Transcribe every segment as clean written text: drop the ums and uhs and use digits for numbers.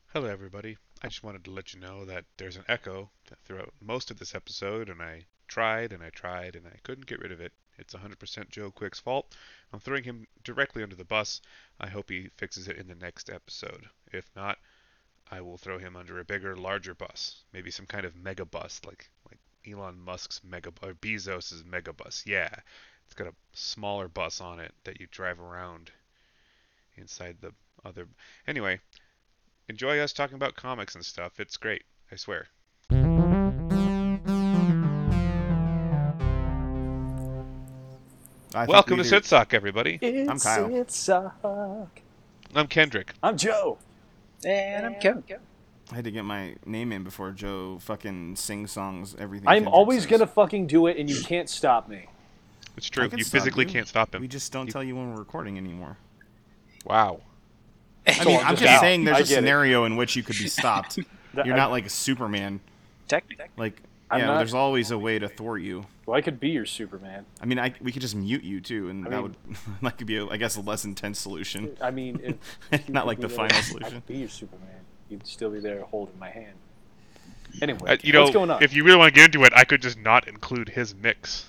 Hello, everybody. I just wanted to let you know that there's an echo throughout most of this episode, and I tried and I tried and I couldn't get rid of it. It's 100% Joe Quick's fault. I'm throwing him directly under the bus. I hope he fixes it in the next episode. If not, I will throw him under a bigger, larger bus. Maybe some kind of mega bus, like Elon Musk's mega or Bezos's mega bus. Yeah, it's got a smaller bus on it that you drive around inside the other. Anyway, enjoy us talking about comics and stuff. It's great, I swear. I think Welcome to neither. Sitsock, everybody. I'm Kyle. Suck. I'm Kendrick. I'm Joe. And I'm Kevin. I had to get my name in before Joe fucking sings songs. Everything. I'm Kendrick always says. gonna fucking do it, and you can't stop me. It's I true. can You stop physically you. can't stop him. We just don't tell you when we're recording anymore. Wow. I mean, I'm just down. saying there's I a get it. scenario in which you could be stopped. You're not like a Superman. Technically. Like, I'm yeah, not- there's always a way to thwart you. Well, I could be your Superman. I mean, we could just mute you too, and I that mean- would that could be, I guess, a less intense solution. I mean, if you Not could like be the there, final I solution. could be your Superman. You'd still be there holding my hand. Anyway, what's going on? If you really want to get into it, I could just not include his mix.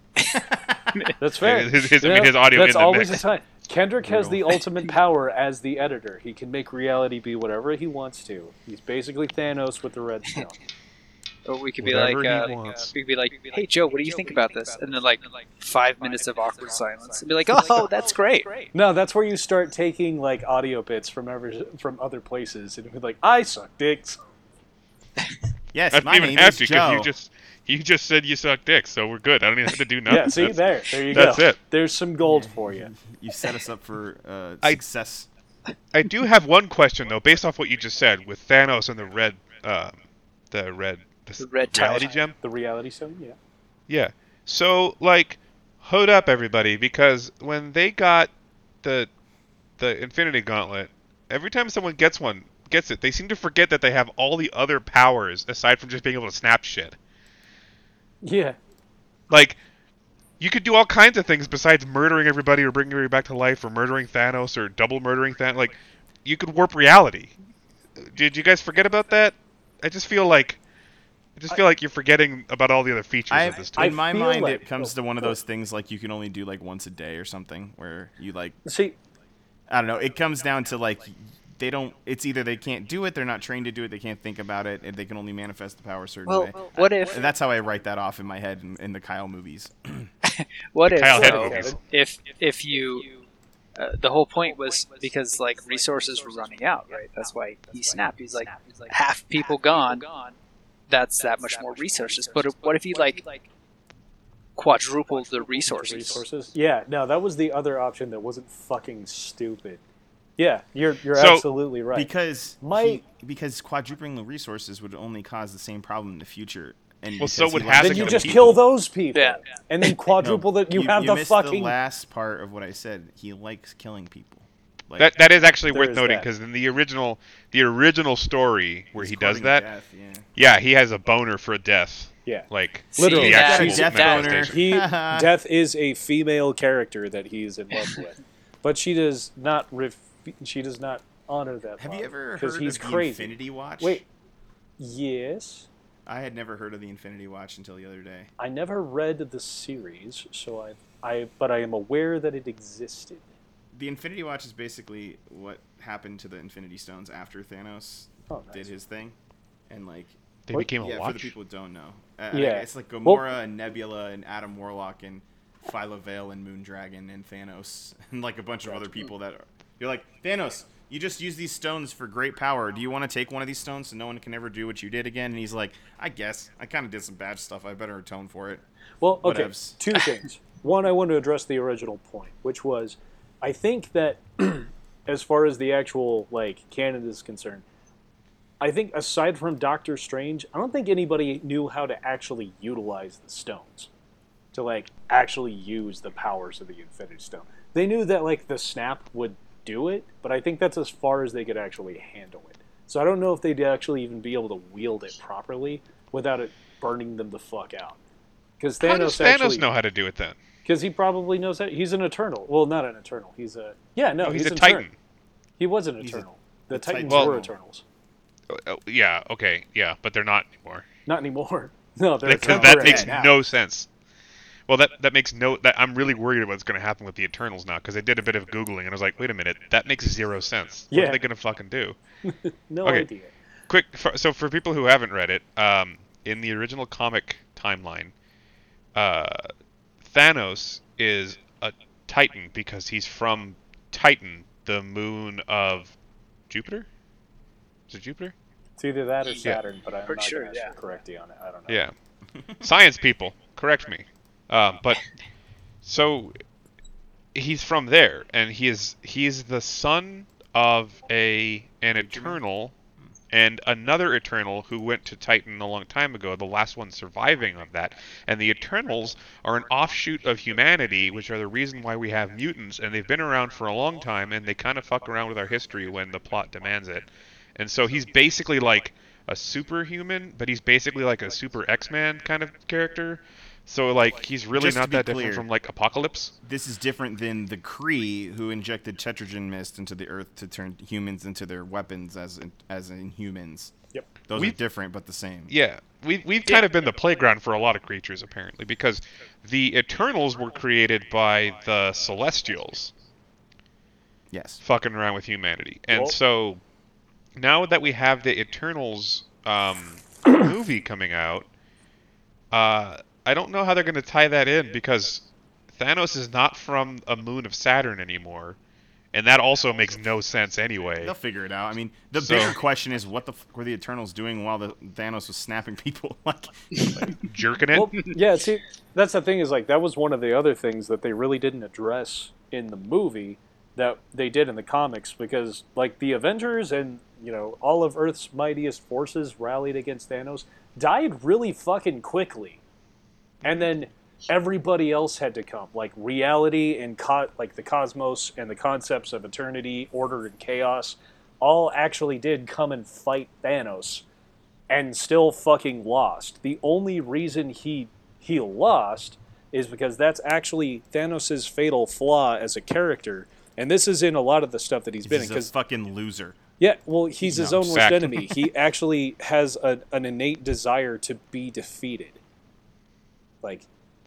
That's fair. His audio That's in the always mix. the time. Kendrick has the Brutal. ultimate power as the editor. He can make reality be whatever he wants to. He's basically Thanos with the red stone. Or we could be Whatever like, he wants. we could be like, hey Joe, what do you think about this? And then like 5 minutes of awkward silence, and be like, oh, that's great. No, that's where you start taking like audio bits from other places and be like, I suck dicks. Yes, I don't my even name have is to Joe. because you just said you suck dick, so we're good. I don't even have to do nothing. Yeah, see That's- there you that's go. it. There's some gold for you. You set us up for I- success. I do have one question though, based off what you just said with Thanos and the red The red reality tide. gem. The reality stone, yeah. Yeah. So like, hold up, everybody, because when they got the Infinity Gauntlet, every time someone gets it, they seem to forget that they have all the other powers aside from just being able to snap shit. Yeah. Like, you could do all kinds of things besides murdering everybody or bringing everybody back to life or murdering Thanos or double murdering Thanos. Like, you could warp reality. Did you guys forget about that? I just feel like you're forgetting about all the other features of this tool. I In my feel mind, like- it comes to one of those things like you can only do like once a day or something, where you like, See, I don't know. It comes down to like they don't. It's either they can't do it, they're not trained to do it, they can't think about it, and they can only manifest the power a certain Well, way. what if And that's how I write that off in my head in the Kyle movies. what if Kyle Head though, movies. if you the whole point was because like resources were running out, right? That's why he snapped. He's like half people gone. That's that much more resources. But what if he like quadrupled the resources? Yeah, no, that was the other option that wasn't fucking stupid. Yeah, you're So- absolutely right. Because My- because quadrupling the resources would only cause the same problem in the future. And Well, so because would he likes having then you the killing just people. kill those people. Yeah. And then quadruple that you have you the missed fucking the last part of what I said. He likes killing people. Like, That is actually There worth is noting that. because in the original story where he's he does courting that, death, yeah. yeah, he has a boner for death. Yeah. Like Literally. the Yeah, actual he's death manifestation. boner. He Death is a female character that he is in love with. But she does not honor that Have love, you ever 'cause heard he's of the crazy. Infinity Watch? Wait. Yes. I had never heard of the Infinity Watch until the other day. I never read the series, so but I am aware that it existed. The Infinity Watch is basically what happened to the Infinity Stones after Thanos Oh, nice. did his thing, and like They What? became a yeah, for watch. the people who don't know, Yeah. it's like Gamora and Nebula and Adam Warlock and Phyla Vale and Moondragon and Thanos and like a bunch of other people that are. You're like, Thanos, you just use these stones for great power. Do you want to take one of these stones so no one can ever do what you did again? And he's like, I guess I kind of did some bad stuff. I better atone for it. Well, okay, Whatevs. two things. One, I want to address the original point, which was, I think that as far as the actual like canon is concerned, I think aside from Doctor Strange, I don't think anybody knew how to actually utilize the stones, to like actually use the powers of the Infinity Stone. They knew that like the snap would do it, but I think that's as far as they could actually handle it. So I don't know if they'd actually even be able to wield it properly without it burning them the fuck out. Because How does Thanos Thanos actually, know how to do it then? because he probably knows that he's an Eternal. Well, not an Eternal. He's a No, he's a an Titan. Eternal. He was an He's a- Eternal. The the Titan- Titans Well- were Eternals. Yeah, okay, yeah, but they're not anymore. Not anymore. No, they're Because they're that makes dead now. no sense. Well, that makes no. That I'm really worried about what's going to happen with the Eternals now because I did a bit of googling and I was like, wait a minute, that makes zero sense. What Yeah. are they going to fucking do? No Okay. idea. Quick, so for people who haven't read it, in the original comic timeline, uh, Thanos is a Titan because he's from Titan, the moon of Jupiter. Is it Jupiter? It's either that or Yeah. Saturn, but I'm Pretty not sure, going to yeah. correct you on it. I don't know. Yeah. Science people, correct me. But so he's from there, and he's the son of an Eternal and another Eternal who went to Titan a long time ago, the last one surviving of that. And the Eternals are an offshoot of humanity, which are the reason why we have mutants, and they've been around for a long time, and they kind of fuck around with our history when the plot demands it. And so he's basically like a superhuman, but he's basically like a super X-Man kind of character. So like he's really Just to not be that clear, different from like Apocalypse. This is different than the Kree who injected tetragen mist into the Earth to turn humans into their weapons as in humans. Yep. Those are We've- different but the same. Yeah, we've kind of been the playground for a lot of creatures apparently because the Eternals were created by the Celestials Yes. fucking around with humanity, and Well- so now that we have the Eternals movie coming out, I don't know how they're going to tie that in because Thanos is not from a moon of Saturn anymore, and that also makes no sense anyway. They'll figure it out. I mean, the So- bigger question is what the fuck were the Eternals doing while the Thanos was snapping people? Like, Jerking it. Well, yeah, see, that's the thing is like that was one of the other things that they really didn't address in the movie that they did in the comics because like the Avengers and all of Earth's mightiest forces rallied against Thanos died really fucking quickly, and then everybody else had to come like reality and like the cosmos and the concepts of eternity, order, and chaos all actually did come and fight Thanos and still fucking lost. The only reason he lost is because that's actually Thanos' fatal flaw as a character. And this is in a lot of the stuff that he's been in. he's a Because fucking loser. yeah, well, he's his No, own worst fact. enemy. He actually has an innate desire to be defeated. Like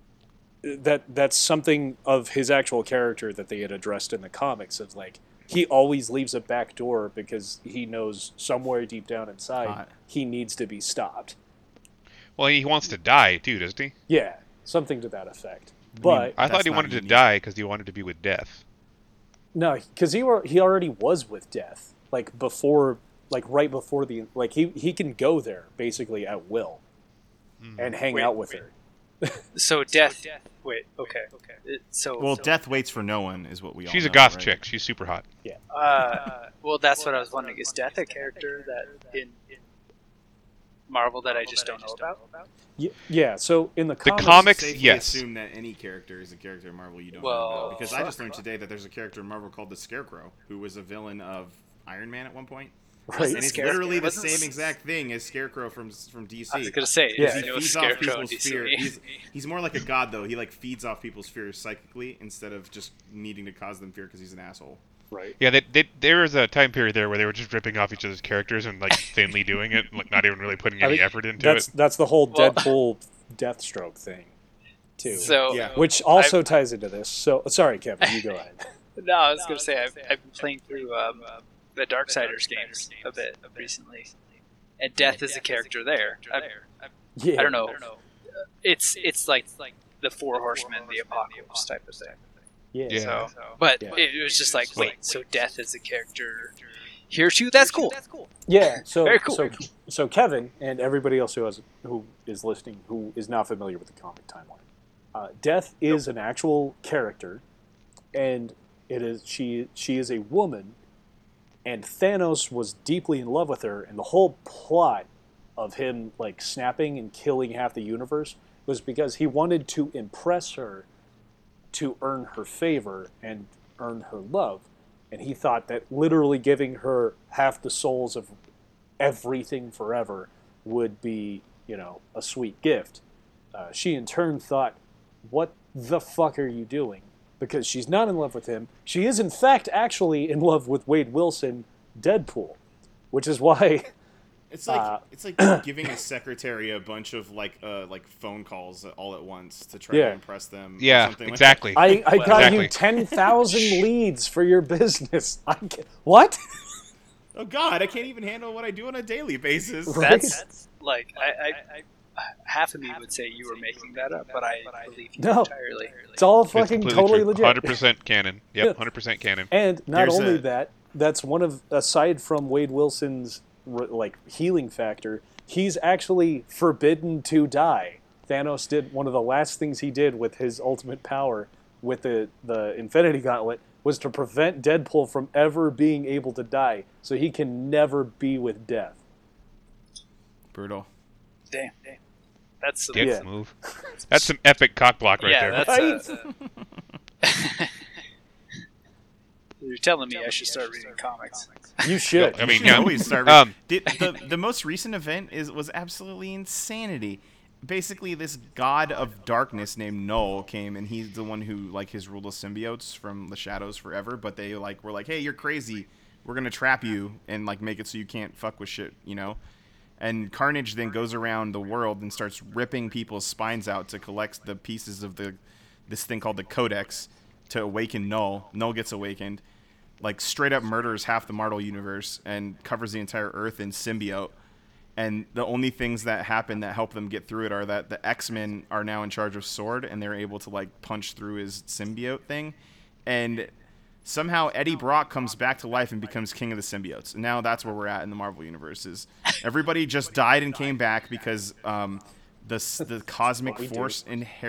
that's something of his actual character that they had addressed in the comics. Of like he always leaves a back door because he knows somewhere deep down inside Hot. he needs to be stopped. Well, he wants to die too, doesn't he? Yeah, something to that effect. But I thought That's he not wanted to unique. die because he wanted to be with Death. no, because he already was with Death, like before, like right before he can go there basically at will, and hang Wait, out with her. So death. Wait. Okay. So. Well, death waits for no one is what we all She's a know, goth right? chick. She's super hot. Well, that's what I was wondering. Is death a character that in Marvel that I just don't know about? Yeah. So in the comics, comics- Safely yes. assume that any character is a character in Marvel you don't Well, know about. Because I just fuck. learned today that there's a character in Marvel called the Scarecrow who was a villain of Iron Man at one point. right? And it's Scarecrow- literally the wasn't same s- exact thing as Scarecrow from DC. I was gonna say. Yeah. He I know feeds off Scarecrow people's in fear. DC. He's more like a god, though. He like feeds off people's fear psychically instead of just needing to cause them fear because he's an asshole. Right. Yeah, there was a time period there where they were just ripping off each other's characters and like thinly doing it, like not even really putting I any think effort into That's it. that's the whole Well- Deadpool Deathstroke thing, too. So Yeah. which also ties into this. So sorry, Kevin, you go ahead. no, I was gonna say I've been playing through the Darksiders games a bit recently, and Death is a character there. Yeah. I don't know. It's like the Four Horsemen, the Apocalypse type of thing. Yeah. Yeah. So, but Yeah. it was just like, wait, so Death is a character here too? That's cool. Yeah, so Very cool. so Kevin and everybody else who is listening who is not familiar with the comic timeline, Death is an actual character, and it is she is a woman, and Thanos was deeply in love with her, and the whole plot of him like snapping and killing half the universe was because he wanted to impress her, to earn her favor and earn her love. And he thought that literally giving her half the souls of everything forever would be, a sweet gift. She in turn thought, what the fuck are you doing? Because she's not in love with him. She is in fact actually in love with Wade Wilson, Deadpool, which is why Uh, it's like giving a secretary a bunch of like phone calls all at once to try to Yeah. impress them. Or Yeah, something exactly. Like I got you Exactly. 10,000 leads for your business. What? oh God, I can't even handle what I do on a daily basis. Right. That's like I half of me would say you were making that up, but I believe you No. entirely. It's all It's fucking completely totally true. legit. 100% canon. Yep, 100% canon. And not There's only a- that, that's one of, aside from Wade Wilson's like healing factor, he's actually forbidden to die. Thanos did one of the last things he did with his ultimate power with the Infinity Gauntlet was to prevent Deadpool from ever being able to die, so he can never be with death. Brutal. Damn. That's some, Dick Yeah. move. That's some epic cock block right yeah. there. That's Right? you're telling me I should start reading comics. You should. I mean, You yeah. always start. The most recent event was absolutely insanity. Basically, this god of darkness named Null came, and he's the one who like has ruled the symbiotes from the shadows forever. But they like were like, hey, you're crazy. We're gonna trap you and like make it so you can't fuck with shit, you know. And Carnage then goes around the world and starts ripping people's spines out to collect the pieces of this thing called the Codex to awaken Null. Null gets awakened, like straight up murders half the Marvel universe and covers the entire Earth in symbiote. And the only things that happen that help them get through it are that the X-Men are now in charge of Sword and they're able to like punch through his symbiote thing. And somehow Eddie Brock comes back to life and becomes king of the symbiotes. And now that's where we're at in the Marvel universe. Is everybody just died and came back because the cosmic we do. force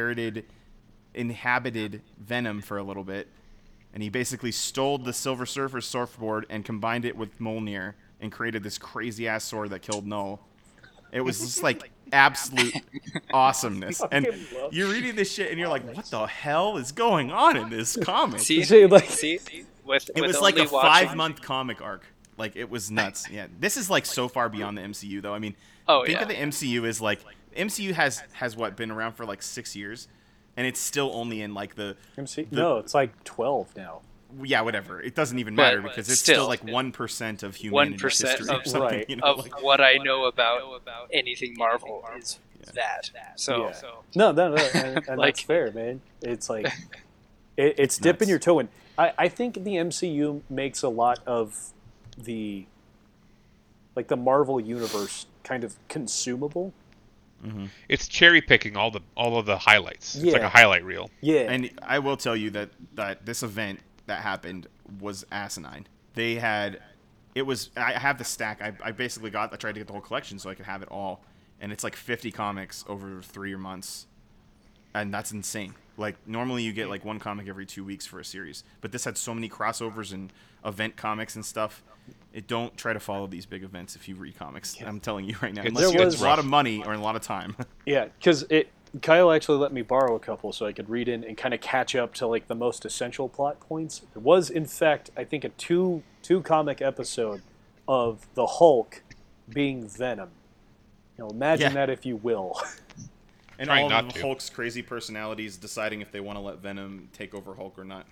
inhabited Venom for a little bit, and he basically stole the Silver Surfer's surfboard and combined it with Mjolnir and created this crazy ass sword that killed Null. It was just like absolute awesomeness. And Fucking love you're reading this shit and you're like, what the hell is going on in this comic? See, See, like- see, with It with was like a only watching- 5-month comic arc. Like, it was nuts. Yeah, this is like so far beyond the MCU, though. I mean, Oh, think yeah. of the MCU as like MCU has what been around for like 6 years, and it's still only in like the No, it's like 12 now. yeah, whatever. It doesn't even But matter because it's still still, like 1% of humanity's 1% history or of- something. Right. You know? of like, what I know about anything Marvel is that. So, Yeah. No, and Like- that's fair, man. It's like it's dipping nuts. your toe in. I think the MCU makes a lot of the like the Marvel universe kind of consumable. It's cherry picking all of the highlights. It's like Yeah. a highlight reel. Yeah, and I will tell you that this event that happened was asinine. They had it was I have the stack. I basically I tried to get the whole collection so I could have it all, and it's like 50 comics over 3 months, and that's insane. Like normally you get like one comic every 2 weeks for a series, but this had so many crossovers and event comics and stuff. Don't try to follow these big events if you read comics. I'm telling you right now, It's- unless you it's have a lot rough. of money or a lot of time. yeah, because Kyle actually let me borrow a couple so I could read in and kind of catch up to like the most essential plot points. There was, in fact, I think a two comic episode of the Hulk being Venom. You know, imagine Yeah. that if you will. And Trying all not of to. Hulk's crazy personalities deciding if they want to let Venom take over Hulk or not.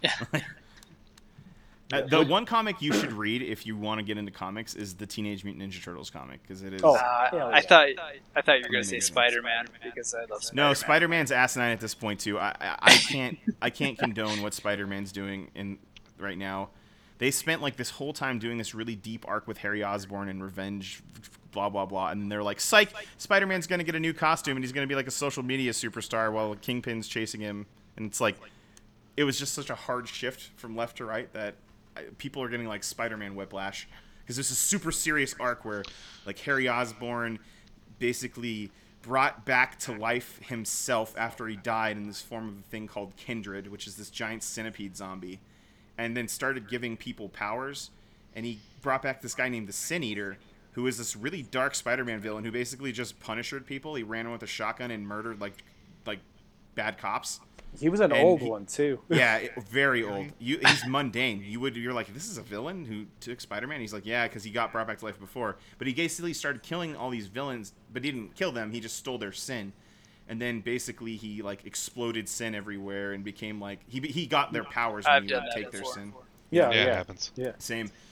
The one comic you should read if you want to get into comics is the Teenage Mutant Ninja Turtles comic because it is. Oh. I yeah. thought you were going to say Amazing. Spider-Man because I love Spider-Man. No, Spider-Man's asinine at this point too. I can't condone what Spider-Man's doing in right now. They spent like this whole time doing this really deep arc with Harry Osborn and revenge, blah blah blah, and they're like, "Psych! Spider-Man's gonna get a new costume and he's gonna be like a social media superstar while Kingpin's chasing him." And it's like, it was just such a hard shift from left to right that people are getting like Spider-Man whiplash because this is a super serious arc where like Harry Osborn basically brought back to life himself after he died in this form of a thing called Kindred, which is this giant centipede zombie, and then started giving people powers. And he brought back this guy named the Sin Eater, who is this really dark Spider-Man villain who basically just punished people. He ran around with a shotgun and murdered like bad cops. He was an And old he- one too. Yeah, very old. He's mundane. You're like, this is a villain who took Spider-Man? He's like, yeah, because he got brought back to life before. But he basically started killing all these villains, but he didn't kill them. He just stole their sin. And then basically he like exploded sin everywhere and became like he got their powers when I've he done would that take their before. sin. Yeah, Yeah, it yeah, happens. yeah. Same.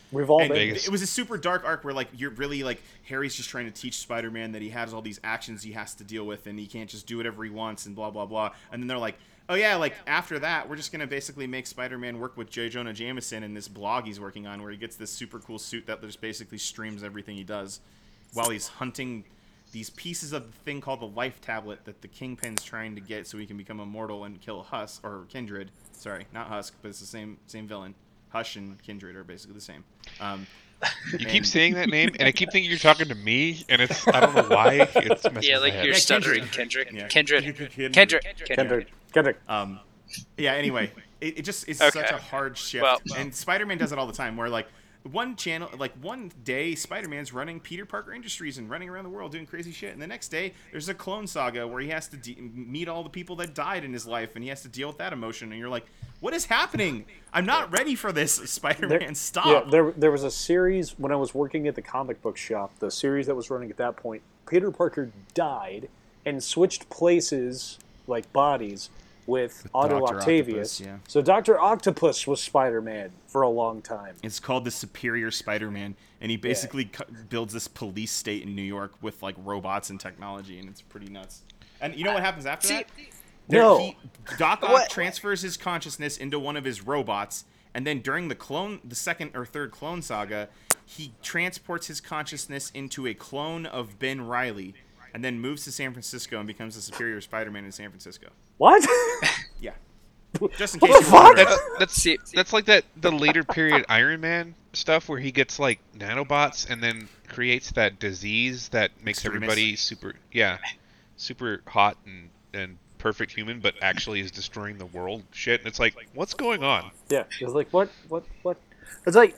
We've all And been. Vegas. it was a super dark arc where like you're really like Harry's just trying to teach Spider-Man that he has all these actions he has to deal with and he can't just do whatever he wants and blah blah blah. And then they're like, oh yeah, like after that we're just gonna basically make Spider-Man work with J. Jonah Jameson in this blog he's working on where he gets this super cool suit that just basically streams everything he does while he's hunting these pieces of the thing called the Life Tablet that the Kingpin's trying to get so he can become immortal and kill Husk or Kindred. Sorry, not Husk, but it's the same villain. Hush and Kindred are basically the same. You keep saying that name, and I keep thinking you're talking to me, and it's I don't know why it's messing Yeah, with my like head. you're Yeah, stuttering, Kendrick. Kendrick. Yeah. Kendrick. Yeah. Anyway, it just is Okay. such a hard shift, Well- and Spider-Man does it all the time. Where like one day Spider-Man's running Peter Parker Industries and running around the world doing crazy shit, and the next day there's a clone saga where he has to meet all the people that died in his life, and he has to deal with that emotion, and you're like, what is happening? I'm not ready for this, Spider-Man. Stop. Yeah, there was a series when I was working at the comic book shop. The series that was running at that point, Peter Parker died and switched places, like bodies, with Otto Dr. Octavius. Octopus, yeah. So Dr. Octopus was Spider-Man for a long time. It's called the Superior Spider-Man, and he basically builds this police state in New York with like robots and technology, and it's pretty nuts. And you know what happens after that? No. Doc Ock What? transfers his consciousness into one of his robots, and then during the second or third clone saga, he transports his consciousness into a clone of Ben Reilly, and then moves to San Francisco and becomes the Superior Spider-Man in San Francisco. What? Yeah. Just in What case the you fuck? wonder. That's like the later period Iron Man stuff where he gets like nanobots and then creates that disease that makes Extremis. everybody super hot and perfect human, but actually is destroying the world. Shit, and it's like, what's going on? Yeah, it was like what? It's like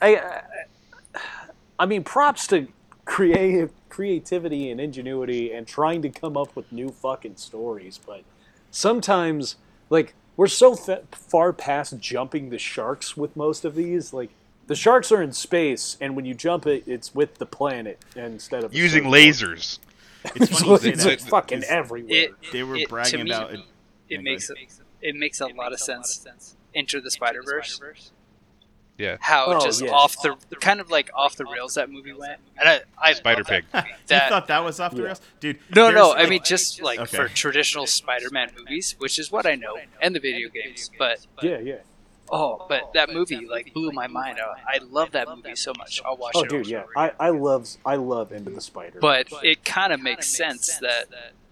I mean, props to creativity and ingenuity and trying to come up with new fucking stories, but sometimes like we're so far past jumping the sharks with most of these. Like the sharks are in space, and when you jump it, it's with the planet instead of a Using surfboard. lasers. It's So funny you say it's that. just fucking because everywhere. They were to bragging me, about it. It makes a lot of sense. Enter the Spider-Verse. Yeah. How Oh, just yeah. off the kind of like off the rails that movie went. And I Spider love that Pig. movie. You That thought that was off the Yeah. rails, dude? no, there's, no. I like- mean, just like Okay. for traditional Spider-Man movies, which is what I know, and the video games. But Yeah. but that movie like blew my mind out. I love that movie so much. I'll watch Oh, it. dude, over yeah. and over again. I love Into the Spider. But it kind of makes sense that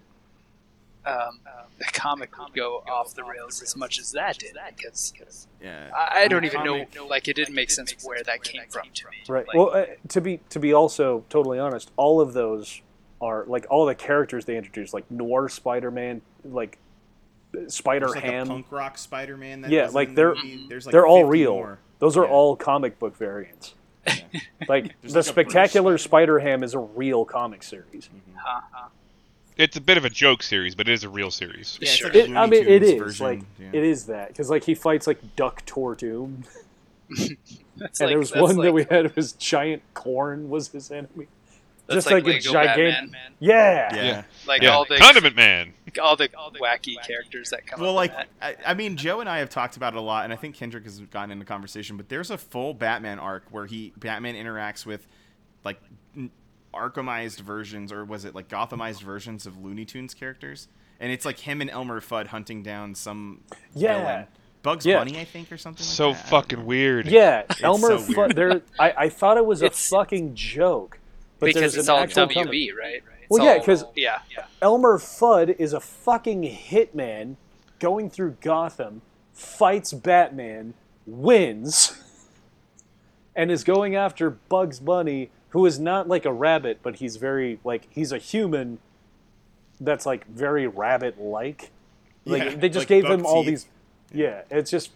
the comic would go off the rails as much as that did, because Yeah. I don't even Comic- know. Like, it didn't make sense where that came from to me. Right. Like, Well, to be also totally honest, all of those are like all the characters they introduced, like Noir Spider-Man, like Spider There's like a Ham. punk rock Spider-Man. That Yeah, wasn't like in the they're movie. There's like they're all 50 real. more. Those are Yeah. all comic book variants. Like There's the like a Spectacular British Spider-Ham is a real comic series. It's a bit of a joke series, but it is a real series. Yeah, it's Sure. like a It, I Looney mean, it Tunes is version. like Yeah. it is that because like he fights like Duck Doom, that's and like, there was that's one that like- we had it was giant corn was his enemy. that's Just like a Lego gigantic, Batman. yeah. Yeah. Like Yeah, all the Condiment Man. wacky characters that come Well, up. like, in that. I mean, Joe and I have talked about it a lot, and I think Kendrick has gotten into conversation. But there's a full Batman arc where Batman interacts with, like, Arkhamized versions, or was it like Gothamized versions of Looney Tunes characters? And it's like him and Elmer Fudd hunting down some villain. Bugs Yeah. Bunny, I think, or something. So like that. I don't fucking know. weird. Yeah, Elmer so Fudd. There, I thought it was a It's- fucking joke, but Because there's it's an all actual WB, comic. right? Well, It's yeah, all- 'cause- yeah. Elmer Fudd is a fucking hitman going through Gotham, fights Batman, wins, and is going after Bugs Bunny, who is not like a rabbit, but he's very like he's a human that's like very rabbit-like. Like Yeah, they just like gave buck him all teeth. these. Yeah, it's just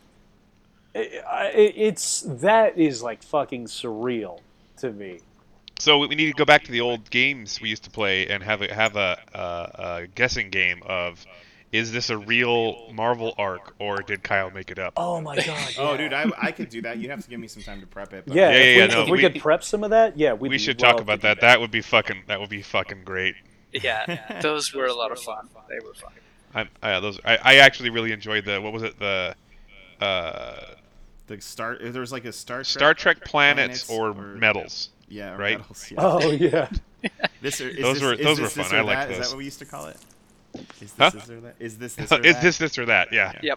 it's that is like fucking surreal to me. So we need to go back to the old games we used to play and have a guessing game of, is this a real Marvel arc or did Kyle make it up? Oh my god! Oh, yeah. dude, I could do that. You'd have to give me some time to prep it. But Yeah, Yeah, if yeah, we, no, if we could prep some of that, yeah, We should talk about that. That would be fucking great. Yeah, those were a lot of fun. They were fun. I actually really enjoyed what was it, The Star. There's like a Star Trek planets or metals. Yeah, or right? metals. Yeah. Oh yeah. Those were fun. I like those. Is that what we used to call it? Is this Huh? this or that? Is this this or Is that? this or that? Yeah. Yep.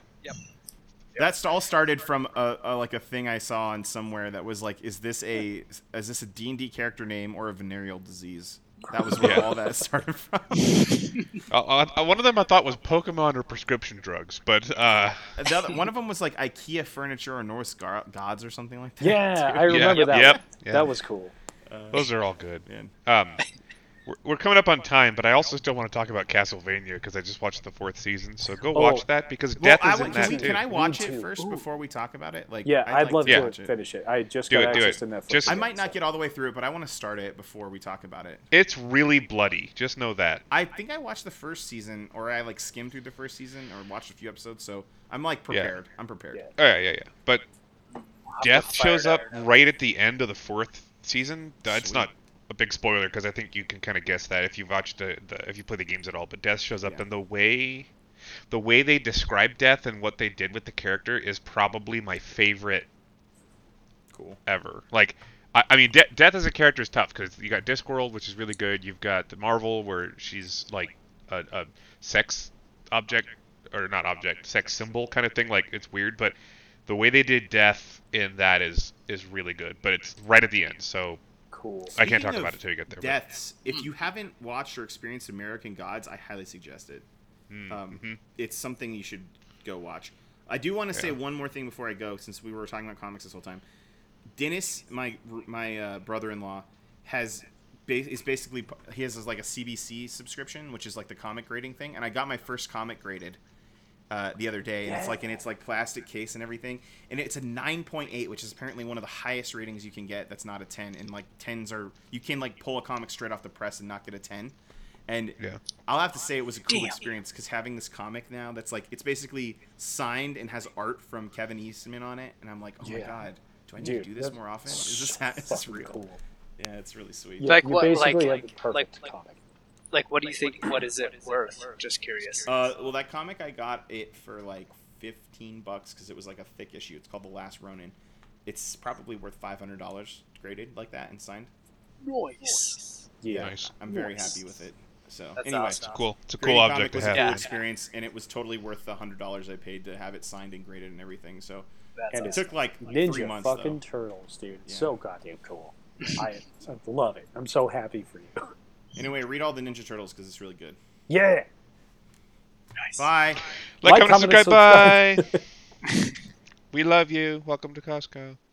That's all started from a thing I saw on somewhere that was like, is this a D&D character name or a venereal disease? That was where Yeah. all that started from. One of them I thought was Pokemon or prescription drugs, but One of them was like IKEA furniture or Norse gods or something like that. Yeah, too. I remember that. Yep. One. Yeah. That was cool. Those are all good. Man. We're coming up on time, but I also still want to talk about Castlevania because I just watched the 4th season. So go watch that because Well, Death is in that too. can I watch Me it too. first Ooh. before we talk about it? Like, Yeah, I'd like love to to finish it. I just Do got it, do access it. to Netflix. Just- I again, might not so- get all the way through it, but I want to start it before we talk about it. It's really bloody. Just know that. I think I watched the first season, or I like skimmed through the first season, or watched a few episodes, so I'm like prepared. I'm prepared. Yeah. Oh, yeah. But Death shows up Fire Diver. right at the end of the 4th season. It's Sweet. not a big spoiler because I think you can kind of guess that if you've watched if you play the games at all. But Death shows up, Yeah. and the way they describe Death and what they did with the character is probably my favorite Cool. ever. Like, I mean, Death as a character is tough because you got Discworld, which is really good. You've got the Marvel, where she's like a sex object, or not object, sex symbol kind of thing. Like, it's weird, but the way they did Death in that is really good. But it's right at the end, so Cool. I can't talk Speaking about of it till you get there. Deaths. If you haven't watched or experienced American Gods, I highly suggest it. It's something you should go watch. I do want to say one more thing before I go, since we were talking about comics this whole time. Dennis, my brother-in-law, is basically, he has like a CBC subscription, which is like the comic grading thing, and I got my first comic graded the other day, and it's like plastic case and everything, and it's a 9.8, which is apparently one of the highest ratings you can get. That's not a 10, and like 10s are, you can like pull a comic straight off the press and not get a 10. And Yeah. I'll have to say it was a cool Damn. experience because having this comic now that's like, it's basically signed and has art from Kevin Eastman on it, and I'm like, oh my Yeah. god, do I need Dude, to do this that's more often? Is this fucking real? cool. Yeah, it's really sweet. Yeah, Like you what- basically like- have the perfect like- comic. Like, what do you think? What is it worth? Just curious. Well, that comic I got it for like $15 because it was like a thick issue. It's called The Last Ronin. It's probably worth $500 graded like that and signed. Nice. Yeah. Nice. I'm very Nice. happy with it. So That's anyway, awesome. Cool. It's a cool grading object comic to was have. a cool Yeah. experience, and it was totally worth the $100 I paid to have it signed and graded and everything. So That's And it it's awesome. took like 3 Ninja months fucking though. turtles, dude. Yeah. So goddamn cool. I love it. I'm so happy for you. Anyway, read all the Ninja Turtles because it's really good. Yeah. Nice. Bye. Like, Like, comment, comment, and subscribe. Bye. We love you. Welcome to Costco.